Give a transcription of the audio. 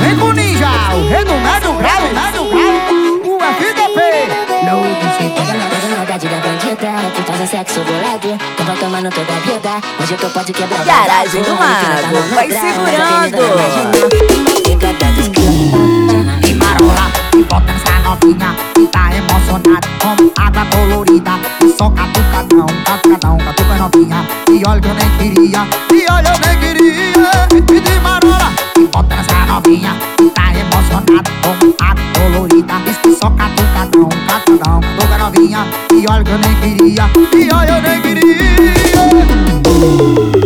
Vem com o ninja, o rei do médio grau, o FDP. Saudade da bandida, tu faz sexo bolado, tu vai tomando toda a vida. Hoje tu pode quebrar. Garagem do Mago, vai segurando. E marola, e bota essa novinha que tá emocionada como água colorida. E só catucadão, catuca novinha. E olha que eu nem queria, e olha eu nem queria. E de marola, e bota essa novinha que tá emocionada como água colorida. E só catucadão, catuca novinha. E olha que eu nem queria, e olha eu nem queria.